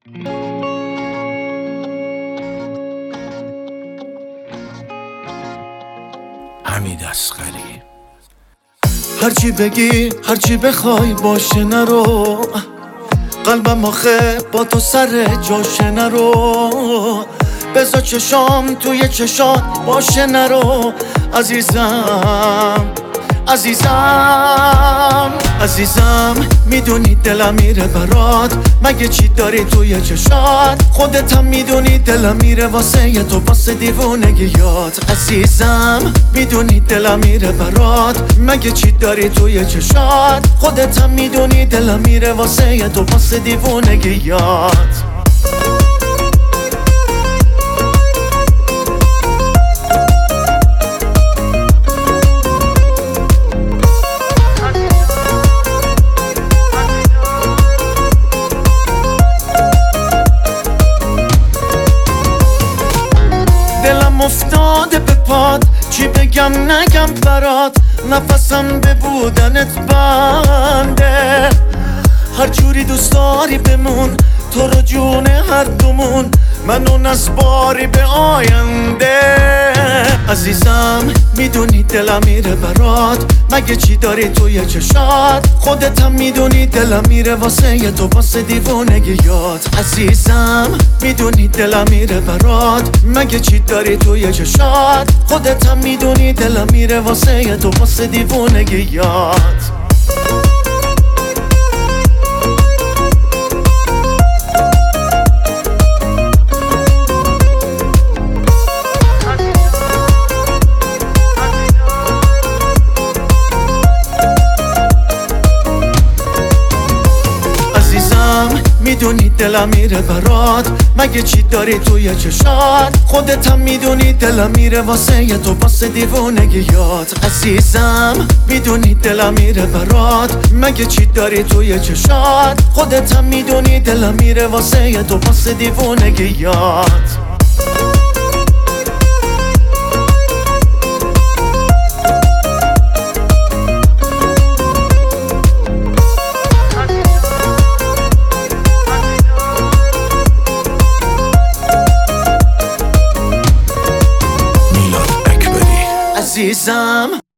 حمید اصغری. هرچی بگی هرچی بخوای باشه نرو، قلبم آخه با تو سر جاشه نرو، بذار چشام توی چشات باشه نرو. عزیزم عزیزم عزیزم، میدونی دلم میره برات، مگه چی داری توی چشات؟ خودت هم میدونی دلم میره واسه تو، واسه دیوونگیات. عزیزم میدونی دلم میره برات، مگه چی داری توی چشات؟ خودت هم میدونی دلم میره واسه تو، واسه دیوونگیات. دلم افتاده به پات، چی بگم نگم برات، نفسم به بودنت بنده. هر جوری دوست داری بمون، تو رو جون هر دومون، منو نسپاری به آینده. عزیزم میدونی دلم میره برات، مگه چی داری توی چشات؟ خودت هم میدونی دلم میره واسه تو، واسه دیوونگیات. عزیزم میدونی دلم میره برات، مگه چی داری توی چشات؟ خودت هم میدونی دلم میره واسه تو، واسه دیوونگیات. میدونی دلم میره برات، مگه چی داری توی چشات؟ خودت هم میدونی دلم میره واسه تو، واسه دیوونگیات. عزیزم میدونی دلم میره برات، مگه چی داری توی چشات؟ خودت هم میدونی دلم میره واسه تو، واسه دیوونگیات. عزیزم